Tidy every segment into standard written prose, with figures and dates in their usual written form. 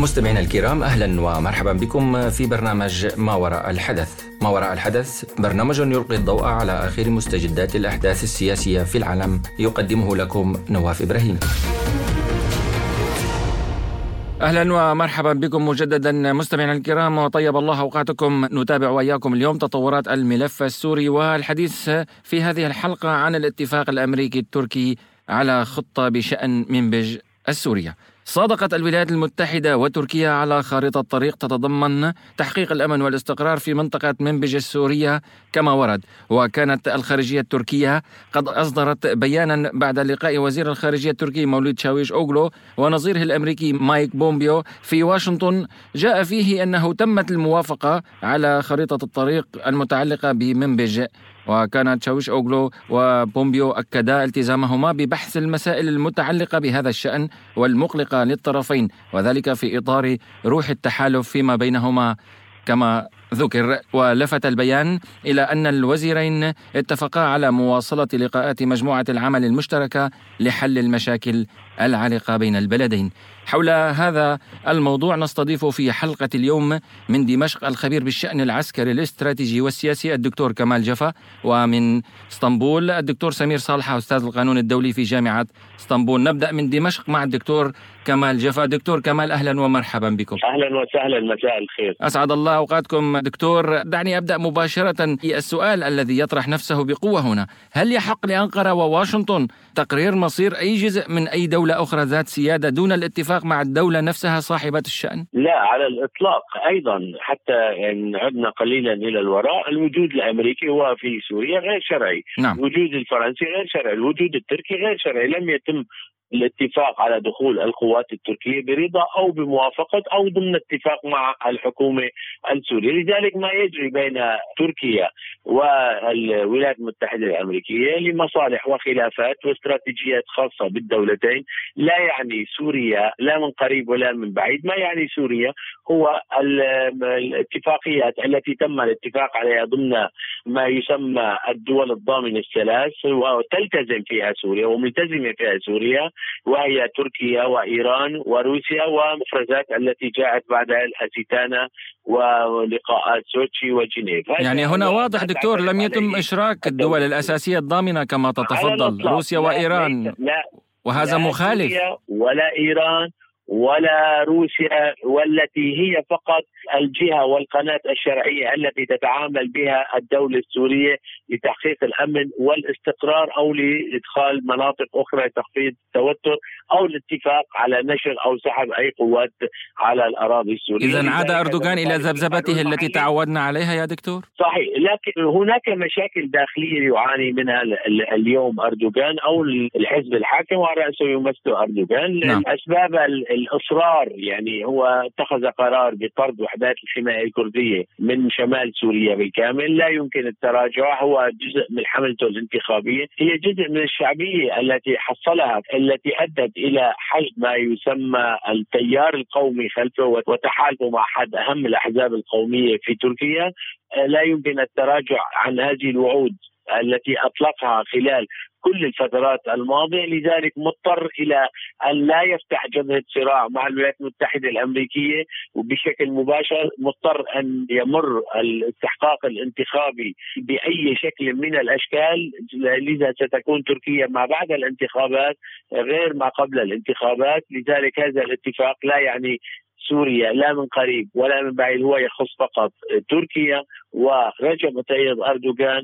مستمعينا الكرام، أهلا ومرحبا بكم في برنامج ما وراء الحدث. ما وراء الحدث برنامج يلقي الضوء على آخر مستجدات الأحداث السياسية في العالم، يقدمه لكم نواف إبراهيم. أهلا ومرحبا بكم مجددا مستمعينا الكرام، وطيب الله أوقاتكم. نتابع وإياكم اليوم تطورات الملف السوري والحديث في هذه الحلقة عن الاتفاق الأمريكي التركي على خطة بشأن منبج السورية. صادقت الولايات المتحدة وتركيا على خارطة طريق تتضمن تحقيق الأمن والاستقرار في منطقة منبج السورية كما ورد. وكانت الخارجية التركية قد أصدرت بيانا بعد لقاء وزير الخارجية التركي مولود شاويش أوغلو ونظيره الأمريكي مايك بومبيو في واشنطن، جاء فيه أنه تمت الموافقة على خريطة الطريق المتعلقة بمنبج. وكانت شاويش أوغلو وبومبيو أكدا التزامهما ببحث المسائل المتعلقة بهذا الشأن والمقلقة للطرفين، وذلك في إطار روح التحالف فيما بينهما كما ذكر. ولفت البيان إلى أن الوزيرين اتفقا على مواصلة لقاءات مجموعة العمل المشتركة لحل المشاكل العالقة بين البلدين. حول هذا الموضوع نستضيف في حلقة اليوم من دمشق الخبير بالشأن العسكري الاستراتيجي والسياسي الدكتور كمال جفا، ومن اسطنبول الدكتور سمير صالحة أستاذ القانون الدولي في جامعة اسطنبول. نبدأ من دمشق مع الدكتور كمال جفا. دكتور كمال، أهلا ومرحبا بكم. أهلا وسهلا، مساء الخير. أسعد الله أوقاتكم. دكتور، دعني أبدأ مباشرة. السؤال الذي يطرح نفسه بقوة هنا: هل يحق لأنقرة وواشنطن تقرير مصير أي جزء من أي دولة أخرى ذات سيادة دون الاتفاق مع الدولة نفسها صاحبة الشأن؟ لا، على الإطلاق. أيضا حتى إن عدنا قليلا إلى الوراء، الوجود الأمريكي هو في سوريا غير شرعي. نعم. الوجود الفرنسي غير شرعي، الوجود التركي غير شرعي. لم يتم الاتفاق على دخول القوات التركية برضا أو بموافقة أو ضمن اتفاق مع الحكومة السورية. لذلك ما يجري بين تركيا والولايات المتحدة الأمريكية لمصالح وخلافات واستراتيجيات خاصة بالدولتين، لا يعني سوريا لا من قريب ولا من بعيد. ما يعني سوريا هو الاتفاقيات التي تم الاتفاق عليها ضمن ما يسمى الدول الضامنة الثلاث، وتلتزم فيها سوريا وملتزمة فيها سوريا، وهي تركيا وإيران وروسيا، ومفرزات التي جاءت بعدها الأستانا ولقاءات سوتشي وجنيف. يعني هنا واضح دكتور لم يتم إشراك الدول الأساسية الضامنة كما تتفضل، روسيا وإيران. لا، وهذا مخالف. ولا إيران ولا روسيا، والتي هي فقط الجهة والقناة الشرعية التي تتعامل بها الدولة السورية لتحقيق الأمن والاستقرار أو لإدخال مناطق أخرى لتخفيض التوتر أو الاتفاق على نشر أو سحب أي قوات على الأراضي السورية. إذن عاد أردوغان إلى ذبذبته التي تعودنا عليها يا دكتور؟ صحيح، لكن هناك مشاكل داخلية يعاني منها اليوم أردوغان أو الحزب الحاكم ورأسه يمثل أردوغان. نعم. أسباب الإصرار، يعني هو اتخذ قرار بطرد وحدات الحماية الكردية من شمال سوريا بالكامل، لا يمكن التراجع. هو جزء من حملته الانتخابية، هي جزء من الشعبية التي حصلها، التي أدت إلى حشد ما يسمى التيار القومي خلفه وتحالفه مع أحد أهم الأحزاب القومية في تركيا. لا يمكن التراجع عن هذه الوعود التي أطلقها خلال كل الفترات الماضية. لذلك مضطر إلى أن لا يفتح جبهة صراع مع الولايات المتحدة الأمريكية وبشكل مباشر، مضطر أن يمر الاستحقاق الانتخابي بأي شكل من الأشكال. لذا ستكون تركيا ما بعد الانتخابات غير ما قبل الانتخابات. لذلك هذا الاتفاق لا يعني سوريا لا من قريب ولا من بعيد، هو يخص فقط تركيا ورجب طيب أردوغان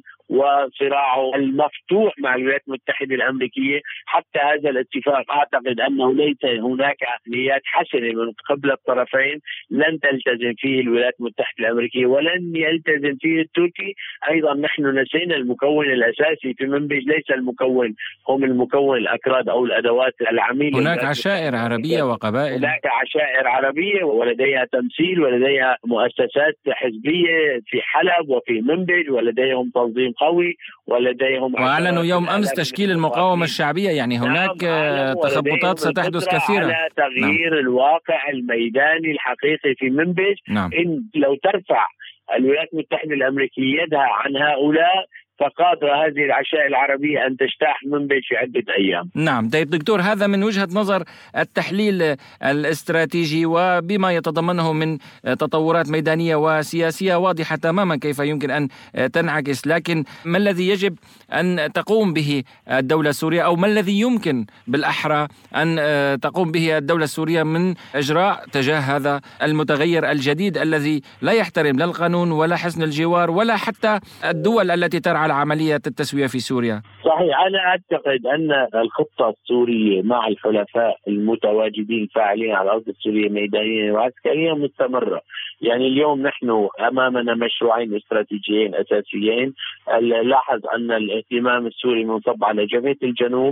وصراعه المفتوح مع الولايات المتحدة الأمريكية. حتى هذا الاتفاق أعتقد أنه ليس هناك نيات حسنة من قبل الطرفين، لن تلتزم فيه الولايات المتحدة الأمريكية ولن يلتزم فيه التركي. أيضا نحن نسينا المكون الأساسي في منبج، ليس المكون هم المكون الأكراد أو الأدوات العميلة. هناك عشائر عربية وقبائل، هناك عشائر عربية ولديها تمثيل ولديها مؤسسات حزبية في حلب وفي منبج، ولديهم تنظيم قوي ولديهم. وأعلنوا يوم أمس تشكيل المقاومة الشعبية، يعني هناك تخبطات ستحدث كثيرا على تغيير الواقع الميداني الحقيقي في منبج. إن لو ترفع الولايات المتحدة الأمريكية يدها عن هؤلاء فقادرة هذه العشائر العربية أن تجتاح منبج في عدة أيام. نعم. طيب دكتور، هذا من وجهة نظر التحليل الاستراتيجي وبما يتضمنه من تطورات ميدانية وسياسية واضحة تماما كيف يمكن أن تنعكس، لكن ما الذي يجب أن تقوم به الدولة السورية، أو ما الذي يمكن بالأحرى أن تقوم به الدولة السورية من إجراء تجاه هذا المتغير الجديد الذي لا يحترم لا القانون ولا حسن الجوار ولا حتى الدول التي ترعى عملية التسوية في سوريا؟ صحيح، أنا أعتقد أن الخطة السورية مع الحلفاء المتواجدين فاعلين على الأرض السورية ميدانيا وعسكريا مستمرة. يعني اليوم نحن أمامنا مشروعين استراتيجيين أساسيين. لاحظ أن الاهتمام السوري منصب على جبهة الجنوب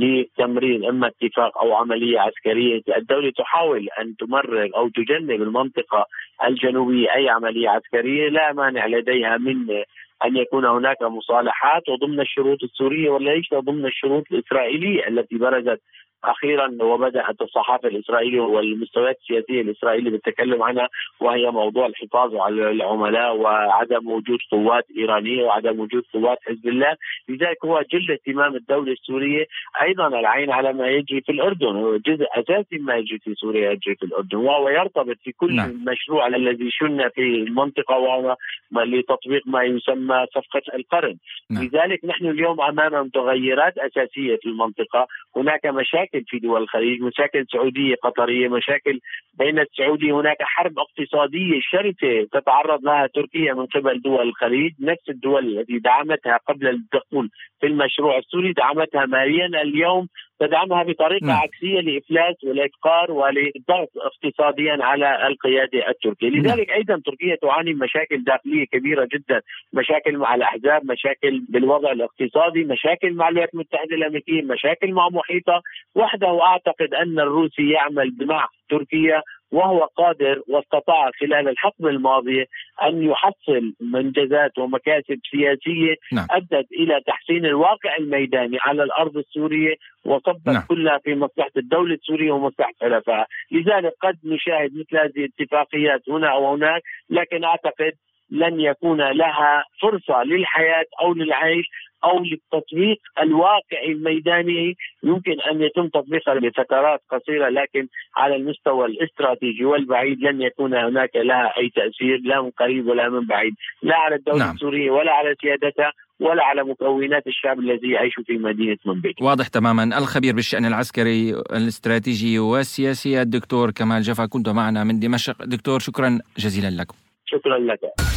لتمرير إما اتفاق أو عملية عسكرية. الدولة تحاول أن تمرر أو تجنب المنطقة الجنوبية أي عملية عسكرية، لا مانع لديها من أن يكون هناك مصالحات وضمن الشروط السورية وليس ضمن الشروط الإسرائيلية التي برزت أخيرا وبدأت الصحافة الإسرائيلية والمستويات السياسية الإسرائيلية بالتكلم عنها، وهي موضوع الحفاظ على العملاء وعدم وجود قوات إيرانية وعدم وجود قوات حزب الله. لذلك هو جل اهتمام الدولة السورية. أيضا العين على ما يجري في الأردن، هو جزء أساسي ما يجري في سوريا يجري في الأردن، وهو يرتبط في كل المشروع الذي شن في المنطقة وهو لتطبيق ما يسمى صفقة القرن. لذلك نحن اليوم أمام متغيرات أساسية في المنطقة. هناك مشاكل في دول الخليج، مشاكل سعودية قطرية، مشاكل بين السعودية، هناك حرب اقتصادية شرسة تتعرض لها تركيا من قبل دول الخليج، نفس الدول التي دعمتها قبل الدخول في المشروع السوري دعمتها ماليا، اليوم تدعمها بطريقة عكسية لإفلاس والإفقار وللضغط اقتصاديا على القيادة التركية. لذلك أيضا تركيا تعاني من مشاكل داخلية كبيرة جدا، مشاكل مع الأحزاب، مشاكل بالوضع الاقتصادي، مشاكل مع الولايات المتحدة الأمريكية، مشاكل مع محيطة وحده. وأعتقد أن الروسي يعمل مع تركيا وهو قادر واستطاع خلال الحقبة الماضية أن يحصل منجزات ومكاسب سياسية أدت إلى تحسين الواقع الميداني على الأرض السورية وصبت كلها في مصلحة الدولة السورية ومصلحة حلفائها. لذلك قد نشاهد مثل هذه الاتفاقيات هنا أو هناك، لكن أعتقد لن يكون لها فرصة للحياة أو للعيش أو للتطبيق الواقعي الميداني. يمكن أن يتم تطبيقها لفترات قصيرة، لكن على المستوى الاستراتيجي والبعيد لن يكون هناك لها أي تأثير، لا من قريب ولا من بعيد، لا على الدولة السورية ولا على سيادتها ولا على مكونات الشعب الذي يعيش في مدينة منبج. واضح تماما. الخبير بالشأن العسكري الاستراتيجي والسياسي الدكتور كمال جفا كنت معنا من دمشق. دكتور شكرا جزيلا لكم. شكرا لك.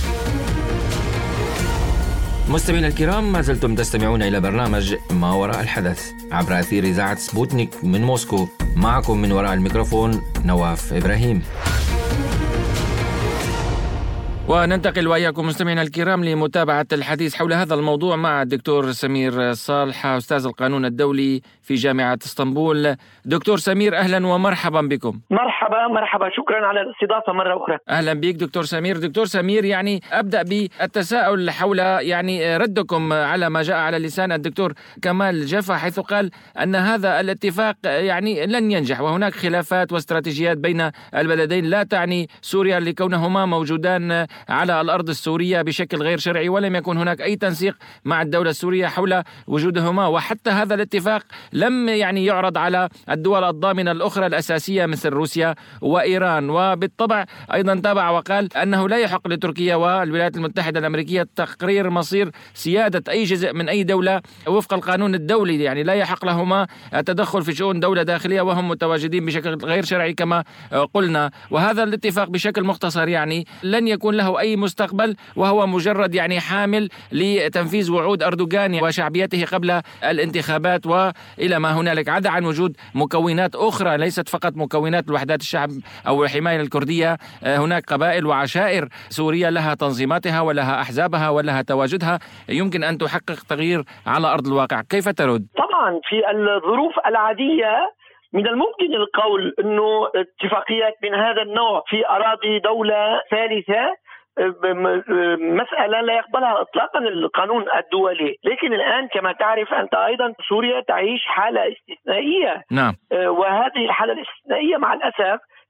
مستمعينا الكرام، ما زلتم تستمعون إلى برنامج ما وراء الحدث عبر أثير إذاعة سبوتنيك من موسكو. معكم من وراء الميكروفون نواف إبراهيم. وننتقل وإياكم مستمعينا الكرام لمتابعة الحديث حول هذا الموضوع مع الدكتور سمير صالح، أستاذ القانون الدولي في جامعة اسطنبول. دكتور سمير، أهلا ومرحبا بكم. مرحبا، شكرا على الاستضافة مرة أخرى. أهلا بك دكتور سمير. دكتور سمير، يعني أبدأ بالتساؤل حول يعني ردكم على ما جاء على لسان الدكتور كمال جفا، حيث قال أن هذا الاتفاق يعني لن ينجح وهناك خلافات واستراتيجيات بين البلدين لا تعني سوريا لكونهما موجودان على الأرض السورية بشكل غير شرعي، ولم يكن هناك أي تنسيق مع الدولة السورية حول وجودهما، وحتى هذا الاتفاق لم يعني يعرض على الدول الضامنة الأخرى الأساسية مثل روسيا وإيران. وبالطبع أيضا تابع وقال أنه لا يحق لتركيا والولايات المتحدة الأمريكية تقرير مصير سيادة أي جزء من أي دولة وفق القانون الدولي، يعني لا يحق لهما التدخل في شؤون دولة داخلية وهم متواجدين بشكل غير شرعي كما قلنا. وهذا الاتفاق بشكل مختصر يعني لن يكون له أي مستقبل، وهو مجرد يعني حامل لتنفيذ وعود أردوغان وشعبيته قبل الانتخابات وإلى ما هنالك، عدا عن وجود مكونات أخرى ليست فقط مكونات وحدات الشعب أو الحماية الكردية. هناك قبائل وعشائر سورية لها تنظيماتها ولها أحزابها ولها تواجدها يمكن أن تحقق تغيير على أرض الواقع. كيف ترد؟ طبعا في الظروف العادية من الممكن القول أنه اتفاقيات من هذا النوع في أراضي دولة ثالثة مسألة لا يقبلها إطلاقا القانون الدولي. لكن الآن كما تعرف أنت أيضا سوريا تعيش حالة استثنائية. نعم. وهذه الحالة الاستثنائية مع الأسف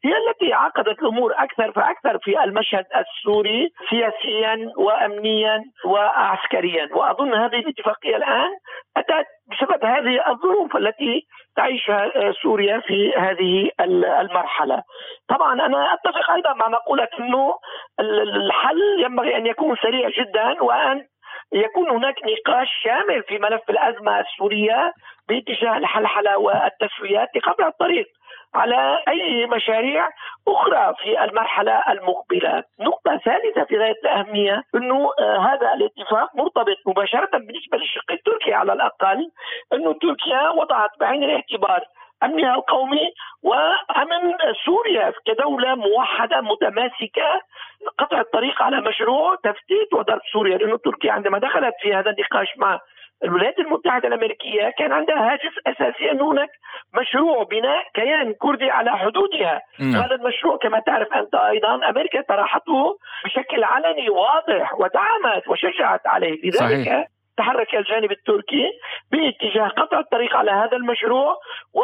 هي التي عقدت الأمور أكثر فأكثر في المشهد السوري سياسيا وأمنيا وعسكريا. وأظن هذه الاتفاقية الآن أتت بسبب هذه الظروف التي تعيشها سوريا في هذه المرحلة. طبعا أنا أتفق أيضا مع مقولة أنه الحل ينبغي أن يكون سريع جدا، وأن يكون هناك نقاش شامل في ملف الأزمة السورية باتجاه الحلحلة والتسويات لقطع الطريق على أي مشاريع أخرى في المرحلة المقبلة. نقطة ثالثة في غاية الأهمية أنه هذا الاتفاق مرتبط مباشرة بالنسبة للشق التركي على الأقل، أنه تركيا وضعت بعين الاعتبار أمنها القومي وأمن سوريا كدولة موحدة متماسكة قطع الطريق على مشروع تفتيت وضرب سوريا. لأنه تركيا عندما دخلت في هذا النقاش مع الولايات المتحدة الأمريكية كان عندها هاجس أساسي أن هناك مشروع بناء كيان كردي على حدودها. هذا المشروع كما تعرف أنت أيضا أمريكا طرحته بشكل علني واضح ودعمت وشجعت عليه. لذلك صحيح. تحرك الجانب التركي باتجاه قطع الطريق على هذا المشروع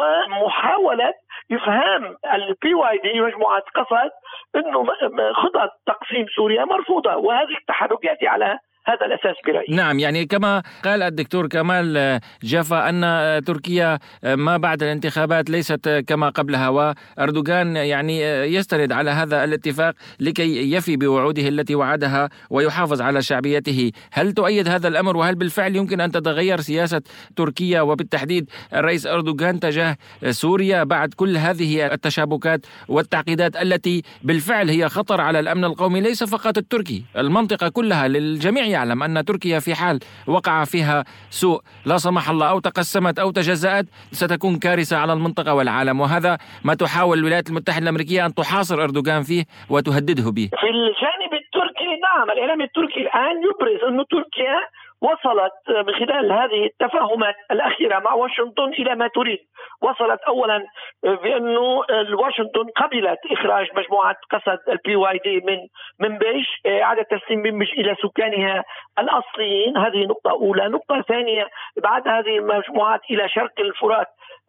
ومحاولة إفهام الPYD مجموعة قسد أنه خطط تقسيم سوريا مرفوضة، وهذه التحرك يأتي على هذا الأساس برأيي. نعم، يعني كما قال الدكتور كمال جافا أن تركيا ما بعد الانتخابات ليست كما قبلها، وأردوغان يعني يستند على هذا الاتفاق لكي يفي بوعوده التي وعدها ويحافظ على شعبيته. هل تؤيد هذا الأمر؟ وهل بالفعل يمكن أن تتغير سياسة تركيا وبالتحديد الرئيس أردوغان تجاه سوريا بعد كل هذه التشابكات والتعقيدات التي بالفعل هي خطر على الأمن القومي ليس فقط التركي، المنطقة كلها؟ للجميع يعلم أن تركيا في حال وقع فيها سوء لا سمح الله أو تقسمت أو تجزأت ستكون كارثة على المنطقة والعالم، وهذا ما تحاول الولايات المتحدة الأمريكية أن تحاصر أردوغان فيه وتهدده به. في الجانب التركي نعم، الإعلام التركي الآن يبرز أن تركيا وصلت من خلال هذه التفاهمات الأخيرة مع واشنطن إلى ما تريد. وصلت أولا بأنه واشنطن قبلت إخراج مجموعة قسد الPYD من بيش، إعادة تسليم بنبش إلى سكانها الأصليين. هذه نقطة أولى. نقطة ثانية، بعد هذه المجموعات إلى شرق الفرات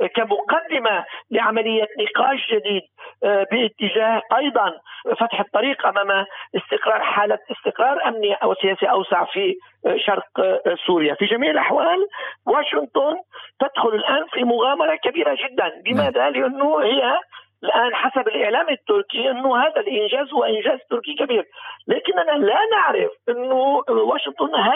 كمقدمة لعملية نقاش جديد باتجاه أيضا فتح الطريق أمام حالة استقرار أمني أو سياسي أوسع في شرق سوريا. في جميع الأحوال واشنطن تدخل الآن في مغامرة كبيرة جدا. لماذا؟ لأنه هي الآن حسب الإعلام التركي أنه هذا الإنجاز هو إنجاز تركي كبير، لكننا لا نعرف أنه واشنطن هل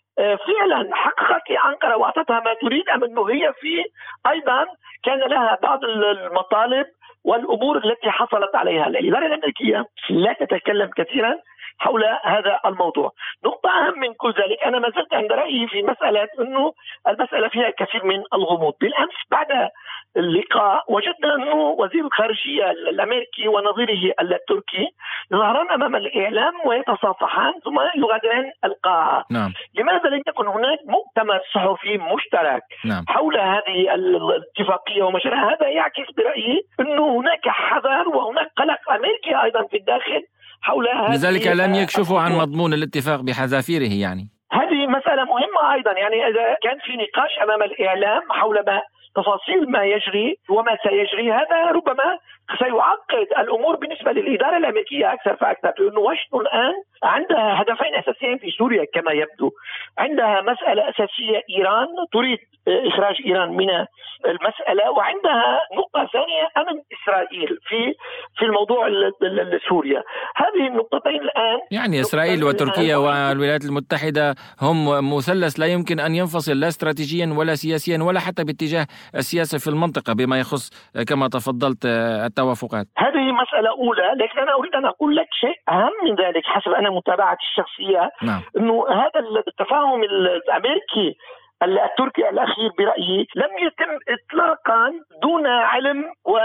فعلا حققت أنقرة وأعطتها ما تريد، أم أنه هي في أيضا كان لها بعض المطالب والأمور التي حصلت عليها. الإدارة الأمريكية لا تتكلم كثيرا حول هذا الموضوع. نقطة أهم من كل ذلك، أنا ما زلت عند رأيي في مسألة أنه المسألة فيها كثير من الغموض. بالأمس بعد اللقاء وجدنا أنه وزير الخارجية الأمريكي ونظيره التركي يظهران أمام الإعلام ويتصافحان ثم يغادران القاعة. نعم. لماذا لم يكن هناك مؤتمر صحفي مشترك حول هذه الاتفاقية ومشاريعها؟ هذا يعكس برأيي أنه هناك حذر وهناك قلق أمريكي أيضا في الداخل حول هذه. لذلك لم يكشفوا عن مضمون الاتفاق بحذافيره. يعني هذه مسألة مهمة أيضا. يعني إذا كان في نقاش أمام الإعلام حول تفاصيل ما يجري وما سيجري، هذا ربما سيعقد الأمور بالنسبة للإدارة الأمريكية أكثر فأكثر. لأنه واشنطن الآن عندها هدفين أساسيين في سوريا كما يبدو. عندها مسألة أساسية إيران، تريد إخراج إيران من المسألة، وعندها نقطة ثانية أمن إسرائيل في الموضوع سوريا. هذه النقطتين الآن يعني إسرائيل وتركيا والولايات المتحدة هم مثلث لا يمكن أن ينفصل لا استراتيجيا ولا سياسيا ولا حتى باتجاه السياسة في المنطقة بما يخص كما تفضلت التوافقات. هذه مسألة أولى، لكن أنا أريد أن أقول لك شيء أهم من ذلك حسب أنا متابعتي الشخصية. نعم. أنه هذا التفاهم الأمريكي التركي الأخير برأيي لم يتم إطلاقا دون علم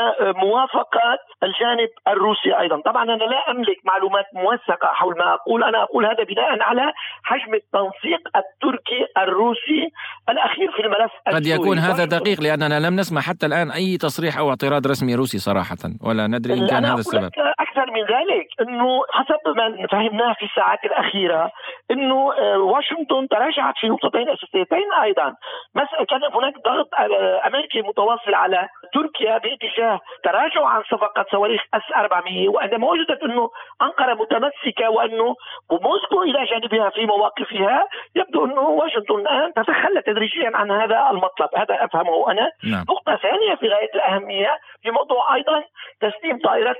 وموافقة الجانب الروسي أيضا. طبعا أنا لا أملك معلومات موثقة حول ما أقول، أنا أقول هذا بناء على حجم التنسيق التركي الروسي الأخير في الملف قد السوري. يكون هذا دقيق لأننا لم نسمع حتى الآن أي تصريح أو اعتراض رسمي روسي صراحة، ولا ندري إن كان هذا السبب. أكثر من ذلك، أنه حسب ما فهمناه في الساعات الأخيرة أنه واشنطن تراجعت في نقطتين أساسيتين أيضا. كان هناك ضغط أمريكي متواصل على تركيا باتجاه تراجع عن صفقة صواريخ S-400، وعندما وجدت أنه أنقرة متمسكة وأنه موسكو إلى جانبها في مواقفها، يبدو أنه واشنطن الآن تتخلى تدريجيا عن هذا المطلب. هذا أفهمه أنا. نقطة ثانية في غاية الأهمية في موضوع أيضا تسليم طائرات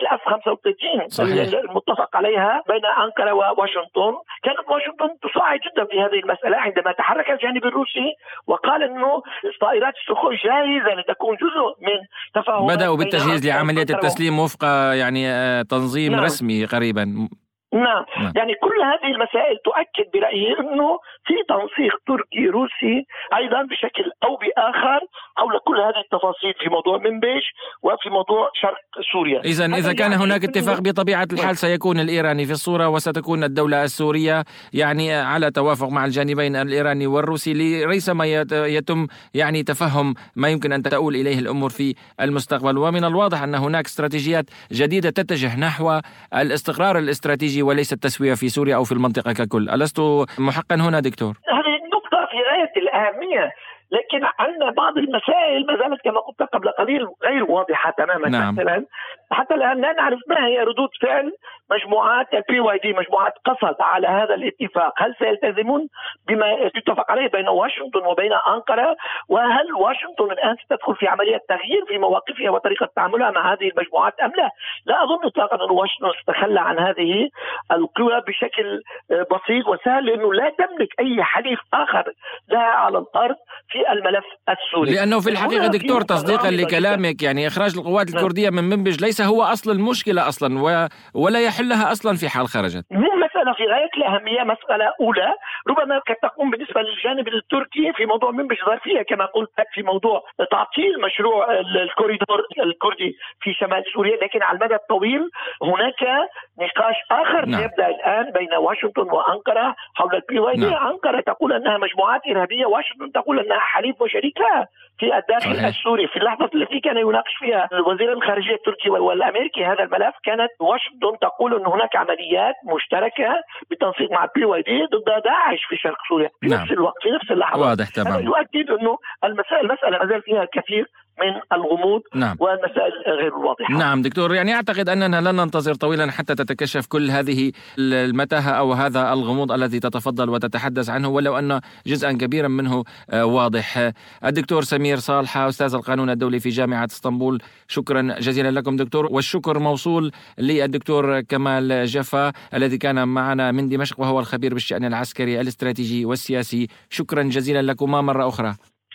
F-35 المتفق عليها بين أنقرة وواشنطن. كانت واشنطن تصاعد جدا في هذه المسألة عندما تحرك الجانب الروسي وقال أنه طائرات السخوي جاهزة لتكون جزء من تفاهم. بدأوا بالتجهيز لعملية التسليم وفق يعني تنظيم رسمي قريبا. نعم. يعني كل هذه المسائل تؤكد برأيي أنه في تنسيق تركي روسي أيضا بشكل أو بآخر حول كل هذه التفاصيل في موضوع منبج وفي موضوع شرق سوريا. إذا كان هناك اتفاق بطبيعة الحال سيكون الإيراني في الصورة، وستكون الدولة السورية يعني على توافق مع الجانبين الإيراني والروسي لريثما يتم يعني تفهم ما يمكن أن تؤول إليه الأمور في المستقبل. ومن الواضح أن هناك استراتيجيات جديدة تتجه نحو الاستقرار الاستراتيجي وليس التسوية في سوريا أو في المنطقة ككل. ألست محقا هنا دكتور؟ هذه النقطة في غاية الأهمية، لكن عندنا بعض المسائل ما زالت كما قلت قبل قليل غير واضحة تماما. نعم. مثلا حتى الآن لا نعرف ما هي ردود فعل مجموعات PYD، مجموعات قسد على هذا الاتفاق. هل سيلتزمون بما يتفق عليه بين واشنطن وبين أنقرة؟ وهل واشنطن الآن ستدخل في عملية تغيير في مواقفها وطريقة تعاملها مع هذه المجموعات أم لا؟ لا أظن إطلاقا أن واشنطن ستتخلى عن هذه القوى بشكل بسيط وسهل، لأنه لا تملك أي حليف آخر لها على الأرض في الملف السوري. لأنه في الحقيقة دكتور تصديقا لكلامك يعني إخراج القوات الكردية من منبج ليس هو أصل المشكلة أصلا ولا يحلها أصلا في حال خرجت. مو مسألة في غاية الأهمية. مسألة أولى ربما قد تقوم بالنسبة للجانب التركي في موضوع منبج ظرفية كما قلت في موضوع تعطيل مشروع الكوريدور الكردي في شمال سوريا، لكن على المدى الطويل هناك نقاش آخر يبدأ الآن بين واشنطن وأنقرة حول PYD. أنقرة تقول أنها مجموعات إرهابية، واشنطن تقول أنها حليف وشريك لها في الداخل السوري. في اللحظة التي كان يناقش فيها وزير الخارجية التركي والأمريكي هذا الملف كانت واشنطن تقول أن هناك عمليات مشتركة بالتنسيق مع PYD ضد داعش في شرق سوريا في نفس الوقت في نفس اللحظة. واضح تمام. يؤكد أنه المسألة ما زال فيها الكثير من الغموض والمسائل غير واضحة. نعم دكتور، يعني أعتقد أننا لن ننتظر طويلا حتى تتكشف كل هذه المتاهة أو هذا الغموض الذي تتفضل وتتحدث عنه، ولو أن جزءا كبيرا منه واضح. الدكتور سمير صالحة أستاذ القانون الدولي في جامعة اسطنبول، شكرا جزيلا لكم دكتور، والشكر موصول للدكتور كمال جفا الذي كان معنا من دمشق وهو الخبير بالشأن العسكري الاستراتيجي والسياسي. شكرا جزيلا لكما مرة أخرى.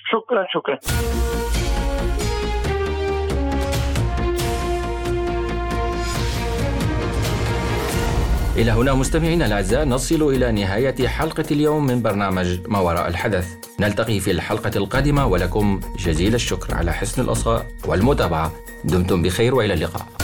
شكرا. إلى هنا مستمعينا الأعزاء نصل إلى نهاية حلقة اليوم من برنامج ما وراء الحدث. نلتقي في الحلقة القادمة ولكم جزيل الشكر على حسن الإصغاء والمتابعة. دمتم بخير وإلى اللقاء.